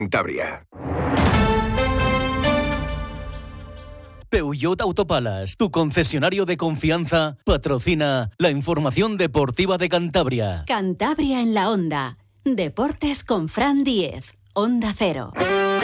Cantabria. Peugeot Autopalas, tu concesionario de confianza, patrocina la información deportiva de Cantabria. Cantabria en la Onda. Deportes con Fran Díez. Onda Cero.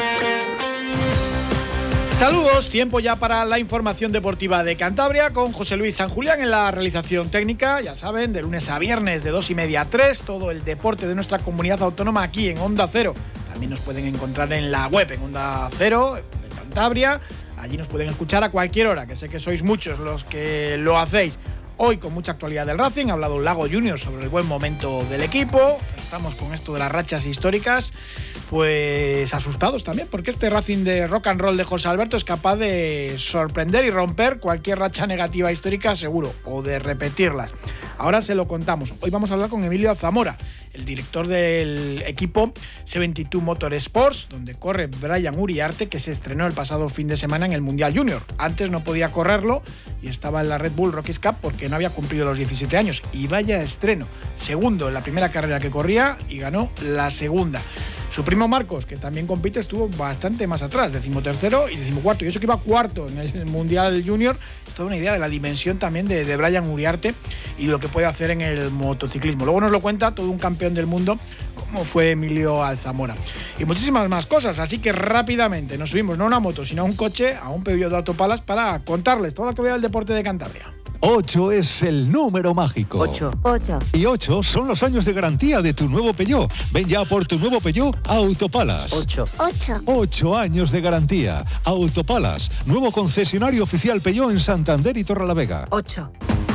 Saludos, tiempo ya para la información deportiva de Cantabria con José Luis San Julián en la realización técnica. Ya saben, de lunes a viernes de 2:30 a 3, todo el deporte de nuestra comunidad autónoma aquí en Onda Cero. También nos pueden encontrar en la web, en Onda Cero, de Cantabria. Allí nos pueden escuchar a cualquier hora, que sé que sois muchos los que lo hacéis. Hoy con mucha actualidad del Racing, ha hablado Lago Junior sobre el buen momento del equipo. Estamos con esto de las rachas históricas, pues asustados también, porque este Racing de rock and roll de José Alberto es capaz de sorprender y romper cualquier racha negativa histórica, seguro, o de repetirlas. Ahora se lo contamos. Hoy vamos a hablar con Emilio Zamora, el director del equipo 72 Motorsports, donde corre Brian Uriarte, que se estrenó el pasado fin de semana en el Mundial Junior. Antes no podía correrlo y estaba en la Red Bull Rockies Cup porque no había cumplido los 17 años. Y vaya estreno. Segundo en la primera carrera que corría y ganó la segunda. Su primo Marcos, que también compite, estuvo bastante más atrás, 13º y 14º. Y eso que iba cuarto en el Mundial Junior. Es toda una idea de la dimensión también de Brian Uriarte y lo que puede hacer en el motociclismo. Luego nos lo cuenta todo un campeón del mundo como fue Emilio Alzamora. Y muchísimas más cosas, así que rápidamente nos subimos no a una moto, sino a un coche, a un Peugeot de Autopalas para contarles toda la actualidad del deporte de Cantabria. 8 es el número mágico. 8. Y 8 son los años de garantía de tu nuevo Peugeot. Ven ya por tu nuevo Peugeot Autopalas. 8 años de garantía. Autopalas, nuevo concesionario oficial Peugeot en Santander y Torrelavega. 8.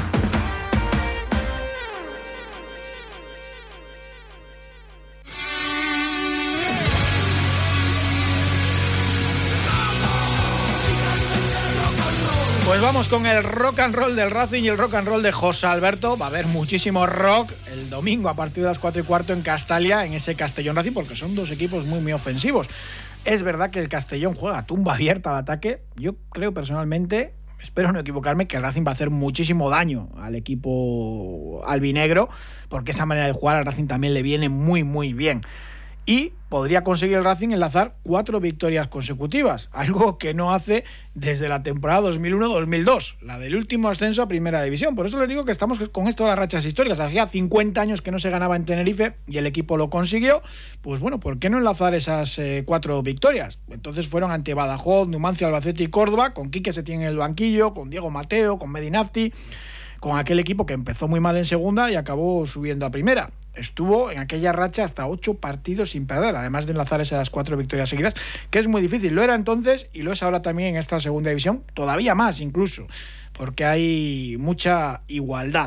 Pues vamos con el rock and roll del Racing y el rock and roll de José Alberto. Va a haber muchísimo rock el domingo a partir de las 4:15 en Castalia, en ese Castellón Racing, porque son dos equipos muy, muy ofensivos. Es verdad que el Castellón juega a tumba abierta al ataque. Yo creo personalmente, espero no equivocarme, que el Racing va a hacer muchísimo daño al equipo albinegro, porque esa manera de jugar al Racing también le viene muy, muy bien. Y podría conseguir el Racing enlazar 4 victorias consecutivas, algo que no hace desde la temporada 2001-2002, la del último ascenso a Primera División. Por eso les digo que estamos con esto de las rachas históricas. Hacía 50 años que no se ganaba en Tenerife y el equipo lo consiguió. Pues bueno, ¿por qué no enlazar esas 4 victorias? Entonces fueron ante Badajoz, Numancia, Albacete y Córdoba, con Quique Setién en el banquillo, con Diego Mateo, con Medinafti, con aquel equipo que empezó muy mal en segunda y acabó subiendo a primera. Estuvo en aquella racha hasta 8 partidos sin perder, además de enlazar esas 4 victorias seguidas, que es muy difícil. Lo era entonces y lo es ahora también en esta segunda división, todavía más incluso, porque hay mucha igualdad.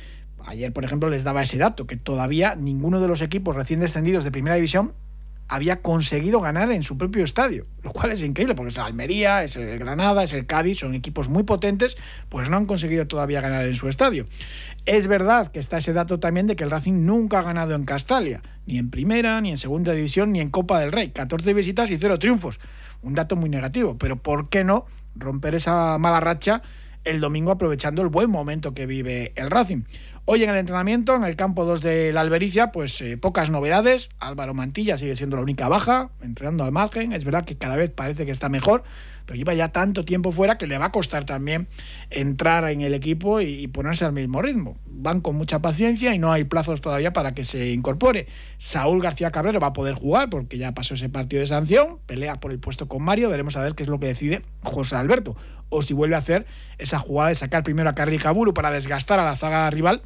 Ayer, por ejemplo, les daba ese dato, que todavía ninguno de los equipos recién descendidos de Primera División había conseguido ganar en su propio estadio, lo cual es increíble, porque es el Almería, es el Granada, es el Cádiz, son equipos muy potentes, pues no han conseguido todavía ganar en su estadio. Es verdad que está ese dato también de que el Racing nunca ha ganado en Castalia, ni en Primera, ni en Segunda División, ni en Copa del Rey, 14 visitas y 0 triunfos, un dato muy negativo, pero ¿por qué no romper esa mala racha el domingo aprovechando el buen momento que vive el Racing? Hoy en el entrenamiento, en el campo 2 de la Albericia, pues pocas novedades. Álvaro Mantilla sigue siendo la única baja, entrenando al margen. Es verdad que cada vez parece que está mejor, pero lleva ya tanto tiempo fuera que le va a costar también entrar en el equipo y ponerse al mismo ritmo. Van con mucha paciencia y no hay plazos todavía para que se incorpore. Saúl García Cabrero va a poder jugar porque ya pasó ese partido de sanción, pelea por el puesto con Mario, veremos a ver qué es lo que decide José Alberto, o si vuelve a hacer esa jugada de sacar primero a Carri Caburu para desgastar a la zaga rival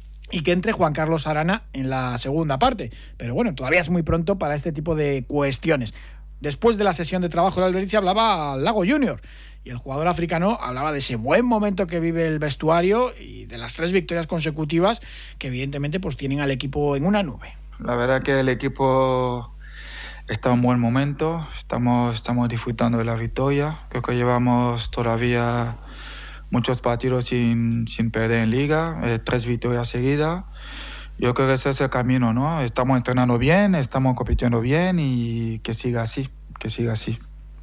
y que entre Juan Carlos Arana en la segunda parte. Pero bueno, todavía es muy pronto para este tipo de cuestiones. Después de la sesión de trabajo de la Albericia hablaba Lago Junior y el jugador africano hablaba de ese buen momento que vive el vestuario y de las 3 victorias consecutivas que evidentemente pues tienen al equipo en una nube. La verdad que el equipo está en buen momento, estamos disfrutando de la victoria. Creo que llevamos todavía muchos partidos sin perder en liga, 3 victorias seguidas. Yo creo que ese es el camino, ¿no? Estamos entrenando bien, estamos compitiendo bien y que siga así, que siga así.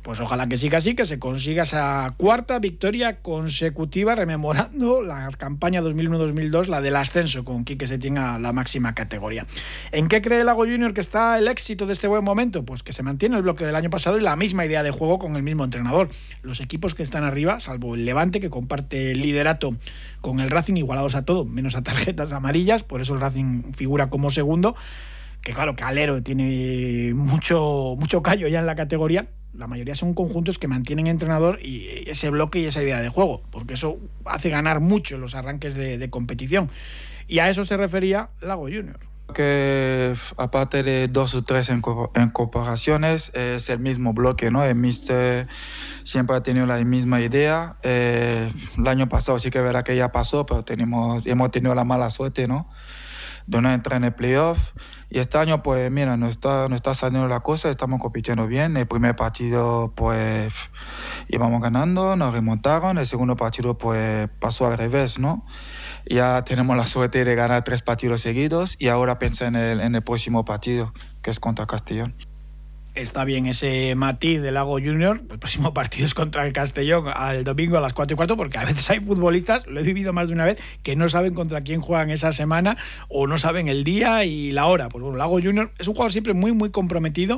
Pues ojalá que siga así, que se consiga esa cuarta victoria consecutiva, rememorando la campaña 2001-2002, la del ascenso con Quique Setién a la máxima categoría. ¿En qué cree Lago Junior que está el éxito de este buen momento? Pues que se mantiene el bloque del año pasado y la misma idea de juego con el mismo entrenador. Los equipos que están arriba, salvo el Levante, que comparte el liderato con el Racing, igualados a todo, menos a tarjetas amarillas, por eso el Racing figura como segundo, que claro, que Alero tiene mucho callo ya en la categoría. La mayoría son conjuntos que mantienen entrenador y ese bloque y esa idea de juego, porque eso hace ganar mucho los arranques de competición. Y a eso se refería Lago Junior. Que aparte de 2 o 3 incorporaciones, es el mismo bloque, ¿no? El míster siempre ha tenido la misma idea. El año pasado sí que verá que ya pasó, pero hemos tenido la mala suerte, ¿no?, de no entrar en el playoff. Y este año, pues mira, no está saliendo la cosa, estamos compitiendo bien. El primer partido, pues íbamos ganando, nos remontaron. El segundo partido, pues pasó al revés, ¿no? Ya tenemos la suerte de ganar 3 partidos seguidos y ahora piensa en el próximo partido, que es contra Castellón. Está bien ese matiz de Lago Junior. El próximo partido es contra el Castellón el domingo a las 4:15, porque a veces hay futbolistas, lo he vivido más de una vez, que no saben contra quién juegan esa semana o no saben el día y la hora. Pues bueno, Lago Junior es un jugador siempre muy comprometido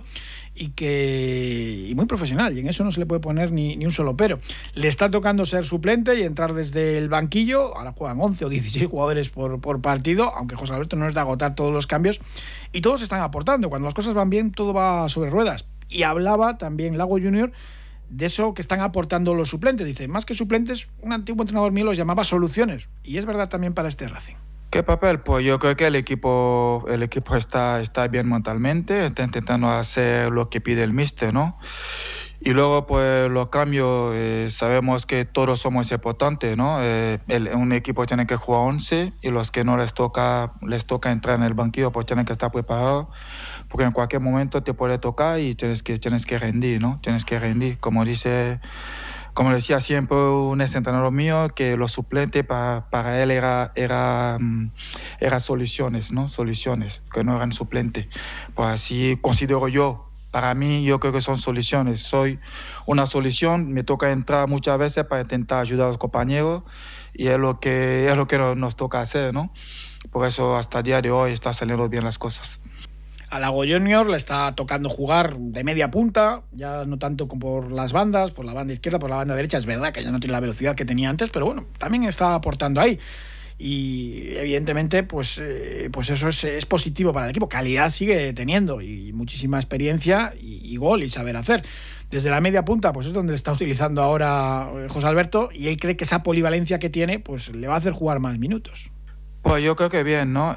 y muy profesional, y en eso no se le puede poner ni un solo pero. Le está tocando ser suplente y entrar desde el banquillo. Ahora juegan 11 o 16 jugadores por partido, aunque José Alberto no es de agotar todos los cambios, y todos están aportando. Cuando las cosas van bien, todo va sobre ruedas. Y hablaba también Lago Junior de eso que están aportando los suplentes. Dice, más que suplentes, un antiguo entrenador mío los llamaba soluciones, y es verdad también para este Racing. ¿Qué papel? Pues yo creo que el equipo está bien mentalmente, está intentando hacer lo que pide el míster, ¿no? Y luego, pues, los cambios, sabemos que todos somos importantes, ¿no? Un equipo tiene que jugar 11 y los que no les toca entrar en el banquillo, pues tienen que estar preparados, porque en cualquier momento te puede tocar y tienes que rendir, ¿no? Tienes que rendir, como decía siempre un exentrenador mío, que los suplentes para él era soluciones, ¿no? Soluciones, que no eran suplentes. Pues así considero yo. Para mí, yo creo que son soluciones. Soy una solución, me toca entrar muchas veces para intentar ayudar a los compañeros y es lo que nos toca hacer, ¿no? Por eso hasta el día de hoy está saliendo bien las cosas. A Lago Junior le está tocando jugar de media punta, ya no tanto como por las bandas, por la banda izquierda, por la banda derecha. Es verdad que ya no tiene la velocidad que tenía antes, pero bueno, también está aportando ahí. Y evidentemente, pues eso es positivo para el equipo. Calidad sigue teniendo y muchísima experiencia y gol y saber hacer. Desde la media punta, pues es donde le está utilizando ahora José Alberto, y él cree que esa polivalencia que tiene, pues le va a hacer jugar más minutos. Pues yo creo que bien, ¿no?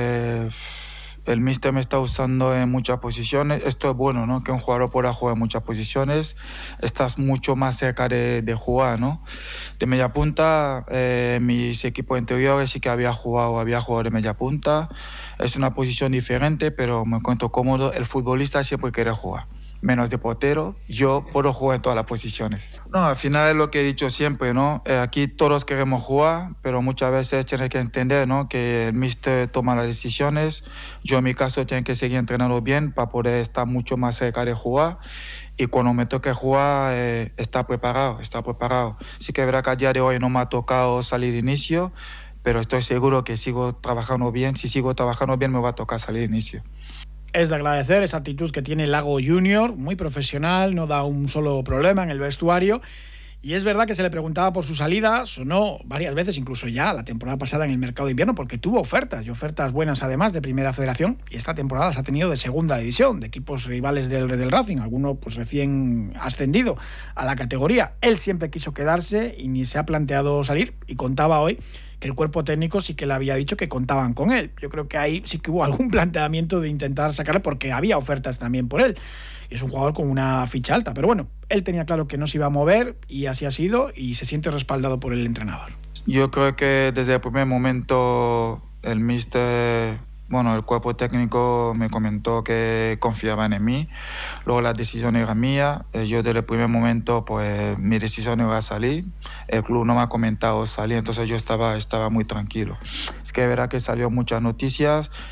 El míster me está usando en muchas posiciones. Esto es bueno, ¿no? Que un jugador pueda jugar en muchas posiciones. Estás mucho más cerca de jugar, ¿no? De media punta, mis equipos anteriores sí que había jugado de media punta. Es una posición diferente, pero me encuentro cómodo. El futbolista siempre quiere jugar. Menos de portero, yo puedo jugar en todas las posiciones. No, al final es lo que he dicho siempre, ¿no? Aquí todos queremos jugar, pero muchas veces tienes que entender, ¿no?, que el míster toma las decisiones. Yo en mi caso tengo que seguir entrenando bien para poder estar mucho más cerca de jugar, y cuando me toque jugar, estar preparado. Sí que es verdad que a día de hoy no me ha tocado salir de inicio, pero estoy seguro que sigo trabajando bien. Si sigo trabajando bien, me va a tocar salir de inicio. Es de agradecer esa actitud que tiene Lago Junior, muy profesional, no da un solo problema en el vestuario. Y es verdad que se le preguntaba por su salida, sonó varias veces, incluso ya la temporada pasada en el mercado de invierno, porque tuvo ofertas, y ofertas buenas además de Primera Federación, y esta temporada se ha tenido de Segunda División, de equipos rivales del Racing, alguno pues recién ascendido a la categoría. Él siempre quiso quedarse y ni se ha planteado salir, y contaba hoy que el cuerpo técnico sí que le había dicho que contaban con él. Yo creo que ahí sí que hubo algún planteamiento de intentar sacarle, porque había ofertas también por él. Es un jugador con una ficha alta, pero bueno, él tenía claro que no se iba a mover y así ha sido, y se siente respaldado por el entrenador. Yo creo que desde el primer momento el míster, el cuerpo técnico me comentó que confiaban en mí. Luego la decisión era mía. Yo desde el primer momento, pues mi decisión era salir. El club no me ha comentado salir, entonces yo estaba muy tranquilo. Es que es verdad que salió muchas noticias,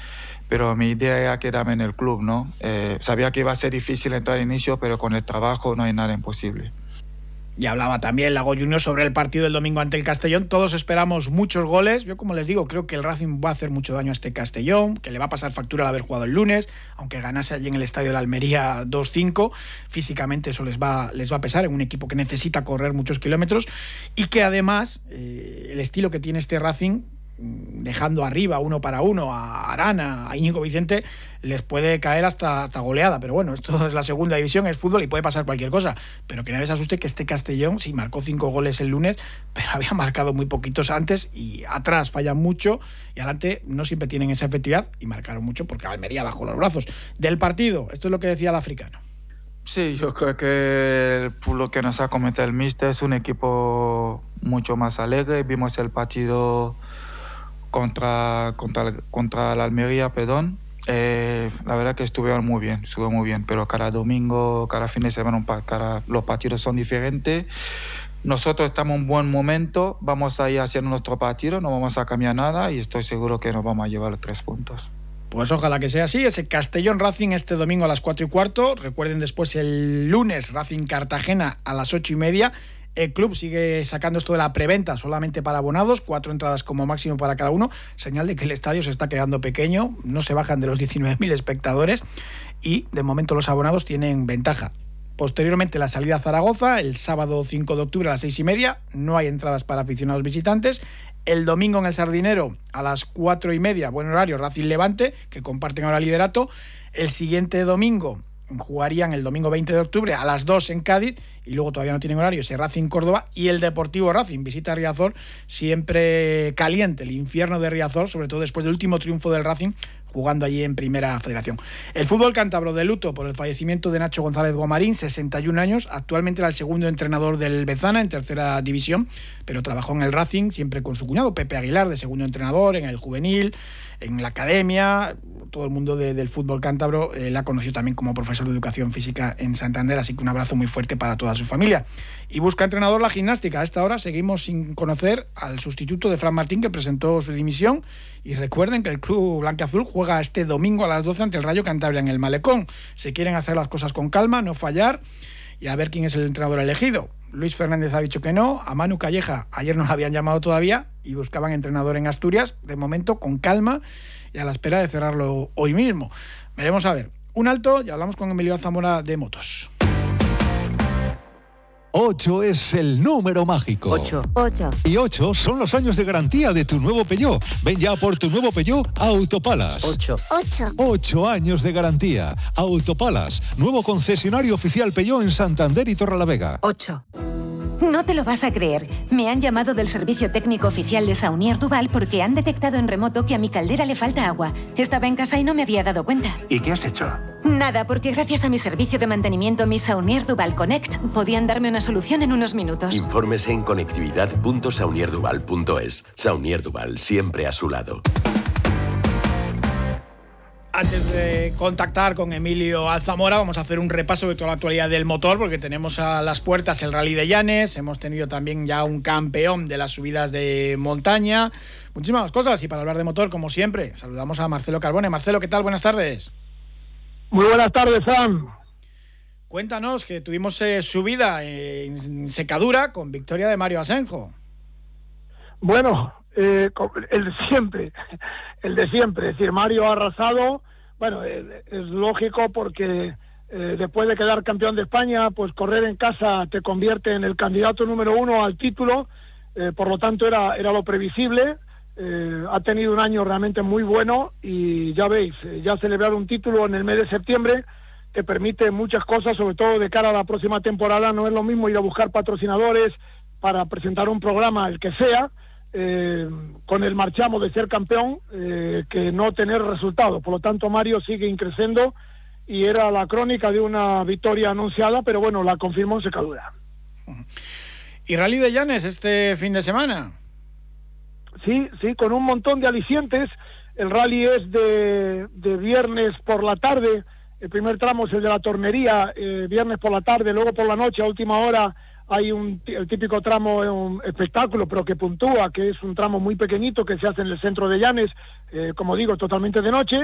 pero mi idea era quedarme en el club, ¿no? Sabía que iba a ser difícil entrar al inicio, pero con el trabajo no hay nada imposible. Y hablaba también Lago Junior sobre el partido del domingo ante el Castellón. Todos esperamos muchos goles. Yo, como les digo, creo que el Racing va a hacer mucho daño a este Castellón, que le va a pasar factura al haber jugado el lunes, aunque ganase allí en el estadio de la Almería 2-5. Físicamente eso les va a pesar en un equipo que necesita correr muchos kilómetros y que además el estilo que tiene este Racing, dejando arriba 1-1 a Arana, a Íñigo Vicente, les puede caer hasta goleada. Pero bueno, esto es la segunda división, es fútbol y puede pasar cualquier cosa. Pero que nadie se asuste, que este Castellón sí marcó 5 goles el lunes, pero había marcado muy poquitos antes, y atrás fallan mucho y adelante no siempre tienen esa efectividad, y marcaron mucho porque Almería bajó los brazos. Del partido, esto es lo que decía el africano. Sí, yo creo que por lo que nos ha comentado el míster, es un equipo mucho más alegre. Vimos el partido contra la Almería, perdón. La verdad que estuvo muy bien, pero cada domingo, cada fin de semana, los partidos son diferentes. Nosotros estamos en un buen momento, vamos a ir haciendo nuestro partido, no vamos a cambiar nada y estoy seguro que nos vamos a llevar los 3 puntos. Pues ojalá que sea así. Ese Castellón Racing este domingo a las 4:15. Recuerden después el lunes Racing Cartagena a las 8:30. El club sigue sacando esto de la preventa solamente para abonados, 4 entradas como máximo para cada uno, señal de que el estadio se está quedando pequeño, no se bajan de los 19.000 espectadores y de momento los abonados tienen ventaja. Posteriormente la salida a Zaragoza, el sábado 5 de octubre a las 6:30, no hay entradas para aficionados visitantes. El domingo en el Sardinero a las 4:30, buen horario, Racing Levante, que comparten ahora liderato. El siguiente domingo jugarían el domingo 20 de octubre a las 2 en Cádiz, y luego todavía no tienen horario ese Racing Córdoba, y el Deportivo Racing visita a Riazor, siempre caliente el infierno de Riazor, sobre todo después del último triunfo del Racing jugando allí en Primera Federación. El fútbol cántabro de luto por el fallecimiento de Nacho González Gomarín, 61 años, actualmente era el segundo entrenador del Bezana en tercera división, pero trabajó en el Racing siempre con su cuñado Pepe Aguilar de segundo entrenador, en el juvenil, en la academia. Todo el mundo del fútbol cántabro la conoció también como profesor de educación física en Santander, así que un abrazo muy fuerte para toda su familia. Y busca entrenador la gimnástica. A esta hora seguimos sin conocer al sustituto de Fran Martín, que presentó su dimisión. Y recuerden que el club blanquiazul juega este domingo a las 12 ante el Rayo Cantabria en el Malecón. Se quieren hacer las cosas con calma, no fallar, y a ver quién es el entrenador elegido. Luis Fernández ha dicho que no, a Manu Calleja ayer no lo habían llamado todavía y buscaban entrenador en Asturias, de momento con calma y a la espera de cerrarlo hoy mismo. Veremos a ver. Un alto y hablamos con Emilio Zamora de Motos. 8 es el número mágico. 8. Y 8 son los años de garantía de tu nuevo Peugeot. Ven ya por tu nuevo Peugeot a Autopalas. 8 años de garantía. Autopalas, nuevo concesionario oficial Peugeot en Santander y Torrelavega. 8. No te lo vas a creer. Me han llamado del servicio técnico oficial de Saunier Duval porque han detectado en remoto que a mi caldera le falta agua. Estaba en casa y no me había dado cuenta. ¿Y qué has hecho? Nada, porque gracias a mi servicio de mantenimiento, mi Saunier Duval Connect, podían darme una solución en unos minutos. Infórmese en conectividad.saunierduval.es. Saunier Duval, siempre a su lado. Antes de contactar con Emilio Alzamora, vamos a hacer un repaso de toda la actualidad del motor, porque tenemos a las puertas el Rally de Llanes, hemos tenido también ya un campeón de las subidas de montaña, muchísimas cosas. Y para hablar de motor, como siempre, saludamos a Marcelo Carbone. Marcelo, ¿qué tal? Buenas tardes. Muy buenas tardes, Sam. Cuéntanos, que tuvimos subida en secadura con victoria de Mario Asenjo. Bueno, el de siempre, es decir, Mario ha arrasado. Bueno, es lógico porque después de quedar campeón de España, pues correr en casa te convierte en el candidato número 1 al título, por lo tanto era lo previsible. Ha tenido un año realmente muy bueno y ya veis, ya celebrar un título en el mes de septiembre te permite muchas cosas, sobre todo de cara a la próxima temporada. No es lo mismo ir a buscar patrocinadores para presentar un programa, el que sea, con el marchamo de ser campeón, que no tener resultados. Por lo tanto, Mario sigue increciendo y era la crónica de una victoria anunciada, pero bueno, la confirmó en secadura. ¿Y Rally de Llanes este fin de semana? Sí, con un montón de alicientes. El rally es de viernes por la tarde. El primer tramo es el de la Tornería, viernes por la tarde. Luego por la noche, a última hora, hay el típico tramo, un espectáculo, pero que puntúa, que es un tramo muy pequeñito que se hace en el centro de Llanes, como digo, totalmente de noche.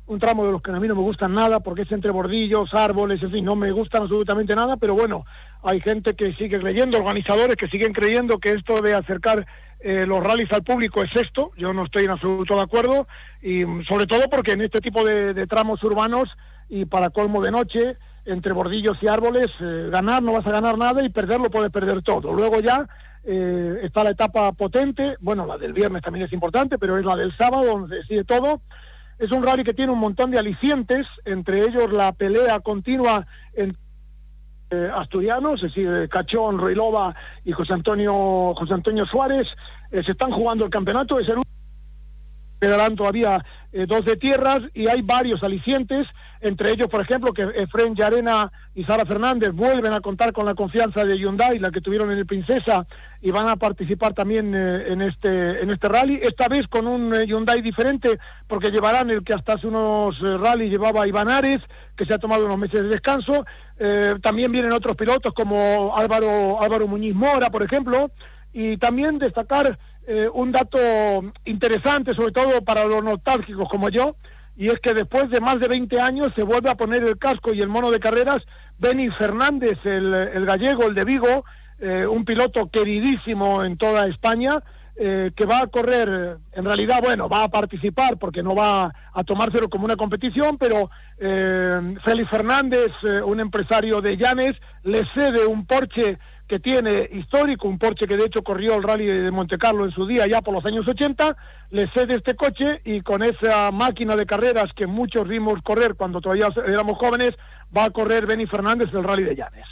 un tramo de los que a mí no me gustan nada, porque es entre bordillos, árboles, en fin, no me gustan absolutamente nada, pero bueno, hay gente que sigue creyendo, organizadores que siguen creyendo que esto de acercar los rallies al público es esto. Yo no estoy en absoluto de acuerdo, y sobre todo porque en este tipo de tramos urbanos, y para colmo de noche, entre bordillos y árboles, ganar no vas a ganar nada y perderlo puedes perder todo. Luego ya está la etapa potente, bueno, la del viernes también es importante, pero es la del sábado donde se decide todo. Es un rally que tiene un montón de alicientes, entre ellos la pelea continua entre asturianos, es decir, Cachón, Ruilova y José Antonio Suárez. Se están jugando el campeonato, es el último. Quedarán todavía 2 de tierras, y hay varios alicientes, entre ellos, por ejemplo, que Efren Llarena y Sara Fernández vuelven a contar con la confianza de Hyundai, la que tuvieron en el Princesa, y van a participar también en este rally, esta vez con un Hyundai diferente, porque llevarán el que hasta hace unos rally llevaba Iván Ares, que se ha tomado unos meses de descanso. También vienen otros pilotos como Álvaro Muñiz Mora, por ejemplo, y también destacar un dato interesante, sobre todo para los nostálgicos como yo, y es que después de más de 20 años se vuelve a poner el casco y el mono de carreras Beni Fernández, el gallego, el de Vigo, un piloto queridísimo en toda España, que va a correr, en realidad, bueno, va a participar porque no va a tomárselo como una competición, pero Félix Fernández, un empresario de Llanes, le cede un Porsche que tiene histórico, un Porsche que de hecho corrió el Rally de Monte Carlo en su día, ya por los años 80, le cede este coche, y con esa máquina de carreras que muchos vimos correr cuando todavía éramos jóvenes, va a correr Beni Fernández el Rally de Llanes.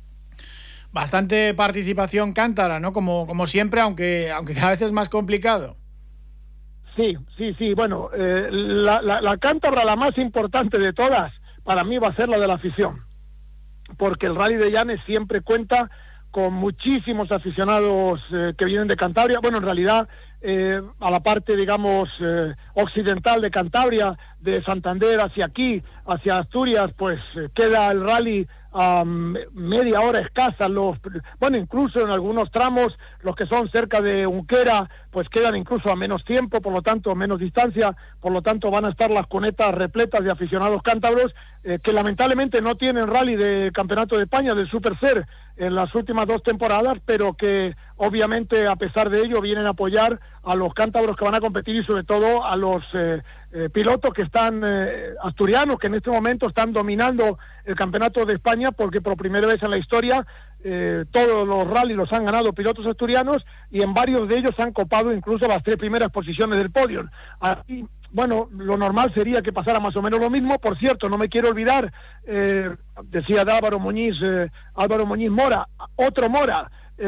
Bastante participación cántabra, ¿no? Como siempre, aunque cada vez es más complicado. Sí, bueno, la cántabra, la más importante de todas, para mí va a ser la de la afición, porque el Rally de Llanes siempre cuenta con muchísimos aficionados que vienen de Cantabria. Bueno, en realidad, a la parte, digamos, occidental de Cantabria, de Santander hacia aquí, hacia Asturias, pues queda el rally a media hora escasa. Bueno, incluso en algunos tramos, los que son cerca de Unquera, pues quedan incluso a menos tiempo, por lo tanto, menos distancia, por lo tanto van a estar las cunetas repletas de aficionados cántabros, que lamentablemente no tienen rally de Campeonato de España, del Super Ser, en las últimas 2 temporadas, pero que obviamente a pesar de ello vienen a apoyar a los cántabros que van a competir, y sobre todo a los pilotos que están asturianos, que en este momento están dominando el Campeonato de España, porque por primera vez en la historia todos los rallies los han ganado pilotos asturianos, y en varios de ellos han copado incluso las 3 primeras posiciones del podio. Así, bueno, lo normal sería que pasara más o menos lo mismo. Por cierto, no me quiero olvidar, decía de Álvaro Muñiz Mora, otro Mora,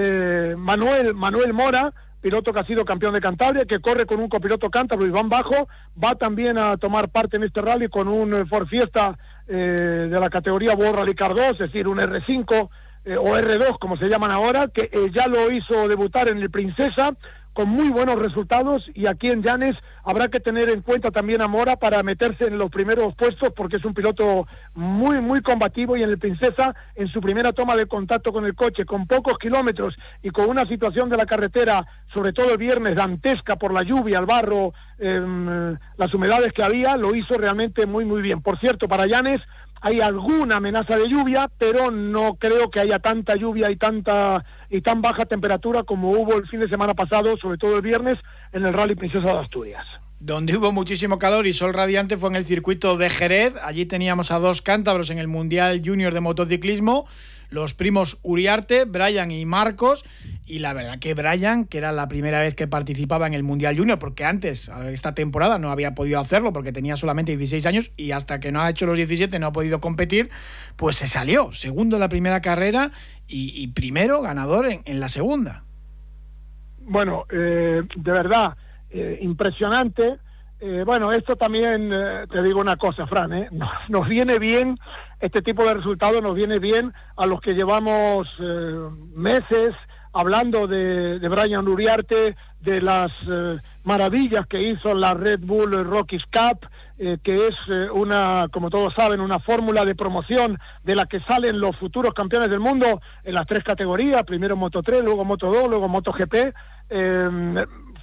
Manuel Mora, piloto que ha sido campeón de Cantabria, que corre con un copiloto cántabro, Iván Bajo, va también a tomar parte en este rally con un Ford Fiesta de la categoría World Rally Car 2, es decir, un R5 o R2, como se llaman ahora, que ya lo hizo debutar en el Princesa, con muy buenos resultados, y aquí en Llanes habrá que tener en cuenta también a Mora para meterse en los primeros puestos, porque es un piloto muy, muy combativo, y en el Princesa, en su primera toma de contacto con el coche, con pocos kilómetros y con una situación de la carretera, sobre todo el viernes, dantesca por la lluvia, el barro, las humedades que había, lo hizo realmente muy, muy bien. Por cierto, para Llanes hay alguna amenaza de lluvia, pero no creo que haya tanta lluvia y tan baja temperatura como hubo el fin de semana pasado, sobre todo el viernes, en el Rally Princesa de Asturias. Donde hubo muchísimo calor y sol radiante fue en el circuito de Jerez. Allí teníamos a 2 cántabros en el Mundial Junior de Motociclismo, los primos Uriarte, Brian y Marcos, y la verdad que Brian, que era la primera vez que participaba en el Mundial Junior, porque antes, esta temporada, no había podido hacerlo porque tenía solamente 16 años, y hasta que no ha hecho los 17 no ha podido competir, pues se salió segundo en la primera carrera y primero ganador en la segunda. Bueno, de verdad, impresionante. Bueno, esto también, te digo una cosa, Fran, nos viene bien, este tipo de resultados nos viene bien a los que llevamos meses hablando de Brian Uriarte, de las maravillas que hizo la Red Bull Rockies Cup, que es como todos saben, una fórmula de promoción de la que salen los futuros campeones del mundo en las 3 categorías, primero Moto3, luego Moto2, luego MotoGP.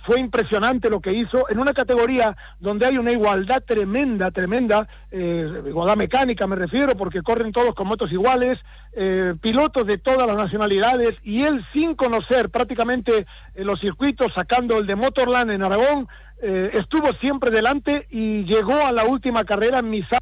fue impresionante lo que hizo en una categoría donde hay una igualdad tremenda, igualdad mecánica me refiero, porque corren todos con motos iguales, pilotos de todas las nacionalidades, y él, sin conocer prácticamente los circuitos, sacando el de Motorland en Aragón, estuvo siempre delante y llegó a la última carrera en Misano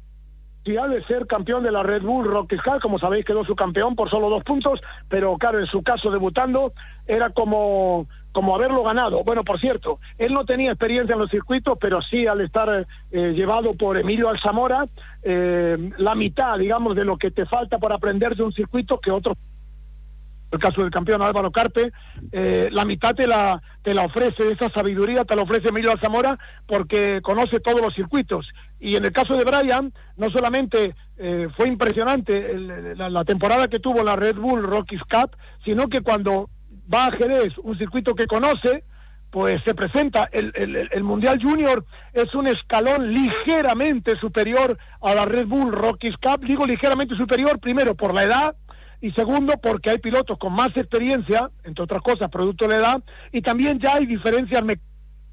de ser campeón de la Red Bull Rookies Cup. Como sabéis, quedó su campeón por solo 2 puntos, pero claro, en su caso, debutando, era como haberlo ganado. Bueno, por cierto, él no tenía experiencia en los circuitos, pero sí, al estar llevado por Emilio Alzamora, la mitad, digamos, de lo que te falta por aprender de un circuito que otros, el caso del campeón Álvaro Carpe, la mitad te la ofrece, esa sabiduría te la ofrece Emilio Alzamora, porque conoce todos los circuitos. Y en el caso de Brian, no solamente fue impresionante la temporada que tuvo la Red Bull Rookies Cup, sino que cuando va a Jerez, un circuito que conoce, pues se presenta. El Mundial Junior es un escalón ligeramente superior a la Red Bull Rookies Cup. Digo ligeramente superior, primero por la edad, y segundo porque hay pilotos con más experiencia, entre otras cosas, producto de la edad, y también ya hay diferencias mecánicas.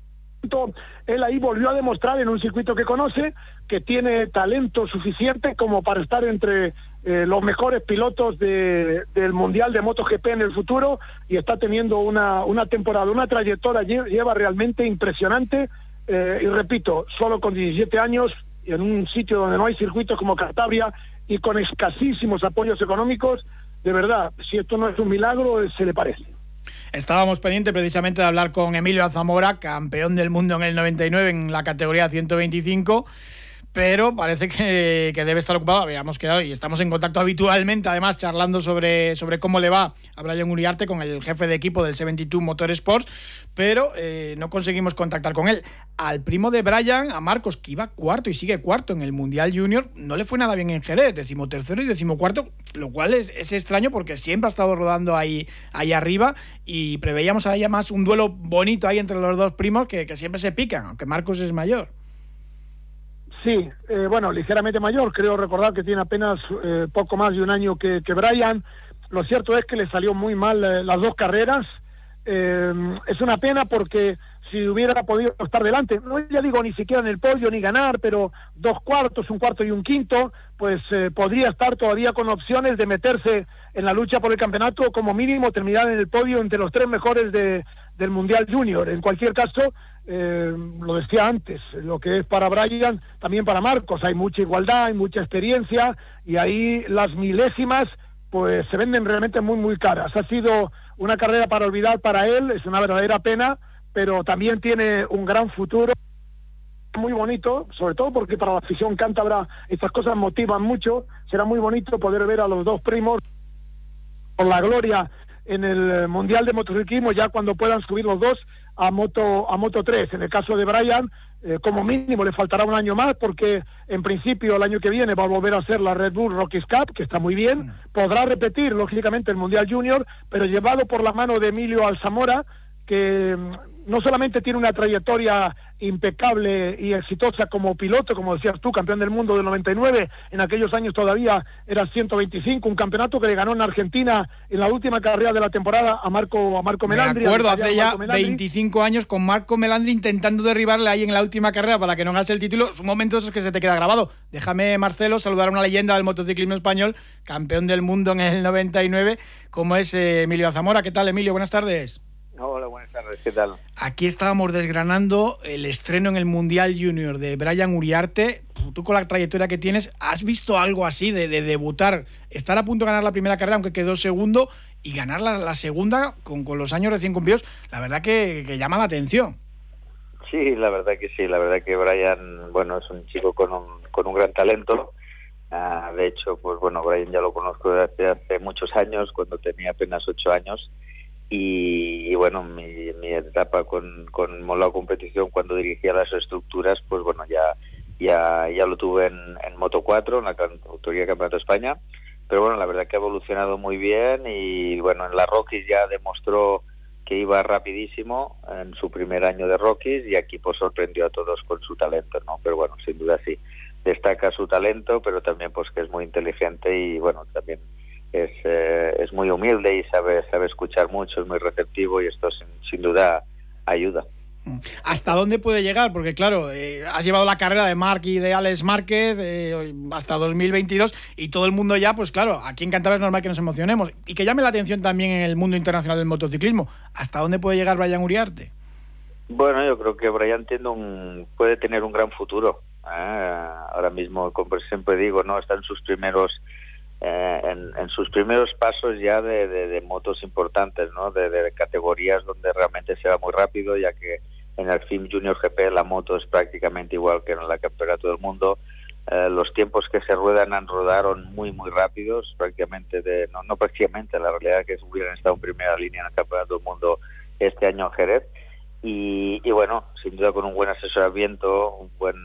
Él ahí volvió a demostrar en un circuito que conoce que tiene talento suficiente como para estar entre los mejores pilotos del Mundial de MotoGP en el futuro, y está teniendo una temporada, una trayectoria lleva realmente impresionante, y repito, solo con 17 años, en un sitio donde no hay circuitos como Cantabria y con escasísimos apoyos económicos. De verdad, si esto no es un milagro, se le parece. Estábamos pendientes precisamente de hablar con Emilio Alzamora, campeón del mundo en el 99 en la categoría 125, pero parece que debe estar ocupado. Habíamos quedado y estamos en contacto habitualmente, además, charlando sobre cómo le va a Brian Uriarte, con el jefe de equipo del 72 Motorsports, pero no conseguimos contactar con él. Al primo de Brian, a Marcos, que iba cuarto y sigue cuarto en el Mundial Junior, no le fue nada bien en Jerez, 13º y 14º, lo cual es extraño porque siempre ha estado rodando ahí arriba, y preveíamos ahí además un duelo bonito ahí entre los dos primos que siempre se pican, aunque Marcos es mayor. Sí, bueno, ligeramente mayor, creo recordar que tiene apenas poco más de un año que Brian. Lo cierto es que le salió muy mal las 2 carreras. Es una pena porque si hubiera podido estar delante, no ya digo ni siquiera en el podio ni ganar, pero 2 cuartos, 1 cuarto y 1 quinto, pues podría estar todavía con opciones de meterse en la lucha por el campeonato, como mínimo terminar en el podio entre los 3 mejores del Mundial Junior. En cualquier caso, lo decía antes, lo que es para Brian, también para Marcos, hay mucha igualdad, hay mucha experiencia, y ahí las milésimas pues se venden realmente muy muy caras. Ha sido una carrera para olvidar para él, es una verdadera pena, pero también tiene un gran futuro muy bonito, sobre todo porque para la afición cántabra estas cosas motivan mucho. Será muy bonito poder ver a los 2 primos por la gloria en el Mundial de Motociclismo, ya cuando puedan subir los 2 a Moto 3. En el caso de Brian, como mínimo le faltará un año más, porque en principio el año que viene va a volver a ser la Red Bull Rookies Cup, que está muy bien. Podrá repetir lógicamente el Mundial Junior, pero llevado por la mano de Emilio Alzamora, que no solamente tiene una trayectoria impecable y exitosa como piloto, como decías tú, campeón del mundo del 99, en aquellos años todavía era 125, un campeonato que le ganó en Argentina en la última carrera de la temporada a Marco Melandri. Me acuerdo, hace ya 25 años, con Marco Melandri intentando derribarle ahí en la última carrera para que no ganase el título. Son momentos esos que se te queda grabado. Déjame, Marcelo, saludar a una leyenda del motociclismo español, campeón del mundo en el 99, como es Emilio Alzamora. ¿Qué tal, Emilio? Buenas tardes. Hola, buenas tardes, ¿qué tal? Aquí estábamos desgranando el estreno en el Mundial Junior de Brian Uriarte. Tú, con la trayectoria que tienes, ¿has visto algo así de debutar, estar a punto de ganar la primera carrera, aunque quedó segundo, y ganar la segunda con los años recién cumplidos? La verdad que llama la atención. Sí, la verdad que sí. La verdad que Brian, bueno, es un chico con un gran talento. De hecho, pues bueno, Brian ya lo conozco desde hace muchos años, cuando tenía apenas 8 años. Y bueno, mi etapa con Molao Competición, cuando dirigía las estructuras, pues bueno, ya lo tuve en Moto 4, en la autoría de Campeonato de España. Pero bueno, la verdad que ha evolucionado muy bien, y bueno, en la Rockies ya demostró que iba rapidísimo en su primer año de Rockies, y aquí pues sorprendió a todos con su talento, ¿no? Pero bueno, sin duda sí, destaca su talento, pero también pues que es muy inteligente, y bueno, también es muy humilde y sabe escuchar mucho, es muy receptivo, y esto sin duda ayuda. ¿Hasta dónde puede llegar? Porque claro, has llevado la carrera de Marc y de Alex Márquez hasta 2022 y todo el mundo ya, pues claro, aquí en Cantabria es normal que nos emocionemos y que llame la atención también en el mundo internacional del motociclismo. ¿Hasta dónde puede llegar Brian Uriarte? Bueno, yo creo que Brian puede tener un gran futuro. Ahora mismo, como siempre digo, no está en sus primeros en sus primeros pasos ya de motos importantes, ¿no? De categorías donde realmente se va muy rápido, ya que en el FIM Junior GP la moto es prácticamente igual que en la Campeonato del Mundo. Los tiempos que se rodaron muy rápidos, prácticamente no prácticamente, la realidad es que hubieran estado en primera línea en el Campeonato del Mundo este año en Jerez. Y bueno, sin duda con un buen asesoramiento,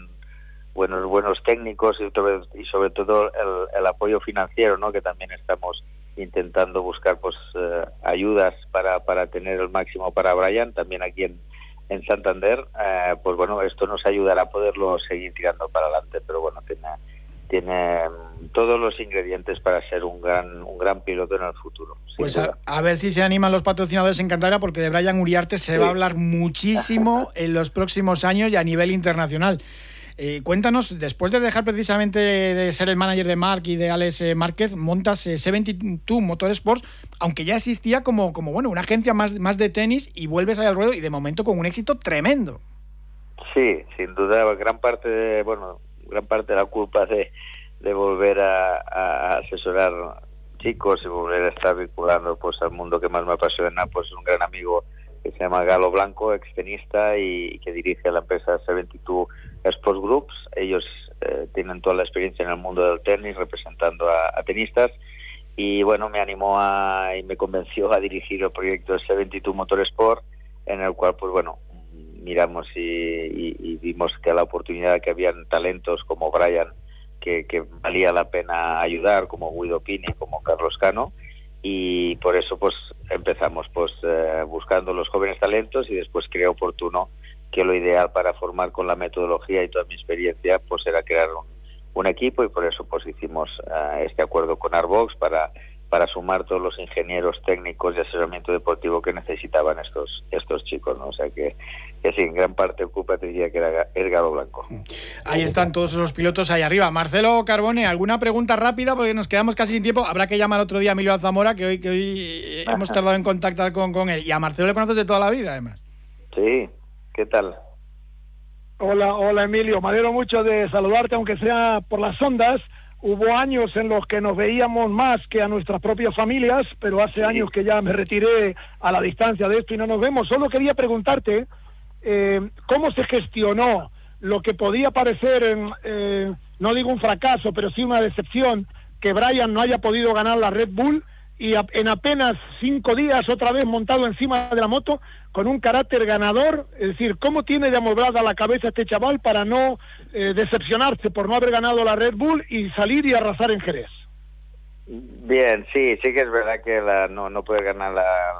buenos técnicos y sobre todo el apoyo financiero, ¿no? Que también estamos intentando buscar pues ayudas para tener el máximo para Brian, también aquí en Santander, pues bueno, esto nos ayudará a poderlo seguir tirando para adelante, pero bueno, tiene todos los ingredientes para ser un gran piloto en el futuro. Pues a ver si se animan los patrocinadores en Cantabria, porque de Brian Uriarte se va a hablar muchísimo en los próximos años y a nivel internacional. Cuéntanos, después de dejar precisamente de ser el manager de Marc y de Alex Márquez, montas C22 Motorsports, aunque ya existía como bueno, una agencia más de tenis, y vuelves ahí al ruedo y de momento con un éxito tremendo. Sí, sin duda, gran parte de la culpa de volver a asesorar chicos y volver a estar vinculando pues al mundo que más me apasiona, pues un gran amigo que se llama Galo Blanco, extenista y que dirige la empresa C22 Sports Groups. Ellos tienen toda la experiencia en el mundo del tenis, representando a tenistas, y bueno, me animó y me convenció a dirigir el proyecto de C22 Motorsport, en el cual pues bueno, miramos y vimos que la oportunidad, que habían talentos como Brian que valía la pena ayudar, como Guido Pini, como Carlos Cano, y por eso pues empezamos pues buscando los jóvenes talentos, y después creé oportuno que lo ideal para formar con la metodología y toda mi experiencia pues era crear un equipo, y por eso pues hicimos este acuerdo con Arbox para sumar todos los ingenieros técnicos y asesoramiento deportivo que necesitaban estos chicos, ¿no? O sea que sí, en gran parte culpa te diría que era el Galo Blanco. Ahí están todos esos pilotos ahí arriba. Marcelo Carbone, ¿alguna pregunta rápida? Porque nos quedamos casi sin tiempo. Habrá que llamar otro día a Emilio Zamora, que hoy hemos tardado en contactar con él. Y a Marcelo le conoces de toda la vida, además. Sí, ¿qué tal? Hola Emilio, me alegro mucho de saludarte, aunque sea por las ondas. Hubo años en los que nos veíamos más que a nuestras propias familias, pero hace años que ya me retiré a la distancia de esto y no nos vemos. Solo quería preguntarte cómo se gestionó lo que podía parecer, no digo un fracaso, pero sí una decepción, que Brian no haya podido ganar la Red Bull, y en apenas 5 días otra vez montado encima de la moto con un carácter ganador. Es decir, ¿cómo tiene de amueblada la cabeza este chaval para no decepcionarse por no haber ganado la Red Bull y salir y arrasar en Jerez? Bien, sí que es verdad que no puede ganar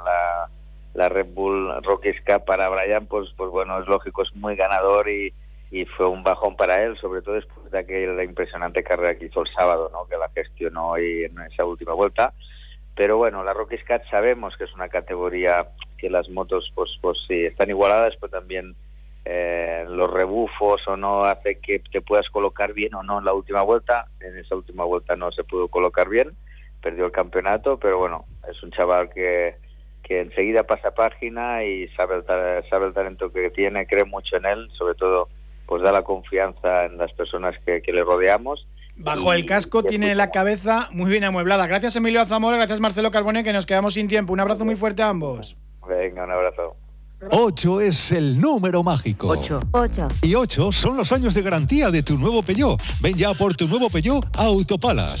la Red Bull Rockies Cup para Brian, pues bueno, es lógico, es muy ganador y fue un bajón para él, sobre todo después de aquella impresionante carrera que hizo el sábado, ¿no? Que la gestionó hoy en esa última vuelta. Pero bueno, la Rockies Cup sabemos que es una categoría que las motos pues sí están igualadas, pero también los rebufos o no hace que te puedas colocar bien o no en la última vuelta. En esa última vuelta no se pudo colocar bien, perdió el campeonato, pero bueno, es un chaval que enseguida pasa página y sabe el talento que tiene, cree mucho en él, sobre todo pues da la confianza en las personas que le rodeamos. Bajo el casco tiene la cabeza muy bien amueblada. Gracias Emilio Zamora, gracias Marcelo Carbone, que nos quedamos sin tiempo. Un abrazo muy fuerte a ambos. Venga, un abrazo. 8 es el número mágico. 8. Y 8 son los años de garantía de tu nuevo Peugeot. Ven ya por tu nuevo Peugeot a Autopalas.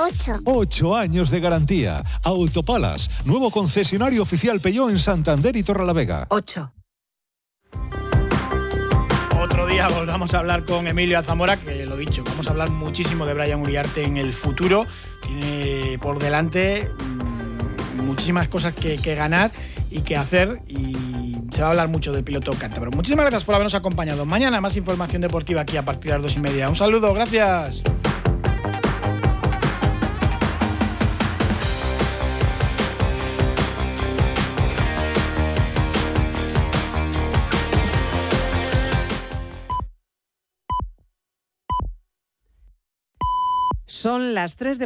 8 años de garantía. Autopalas, nuevo concesionario oficial Peugeot en Santander y Torrelavega. 8. Otro día volvamos a hablar con Emilio Zamora, que lo dicho, vamos a hablar muchísimo de Brian Uriarte en el futuro. Tiene por delante muchísimas cosas que ganar y que hacer, y se va a hablar mucho del piloto cántabro. Muchísimas gracias por habernos acompañado. Mañana más información deportiva aquí a partir de las 2:30. Un saludo, gracias. Son las 3 de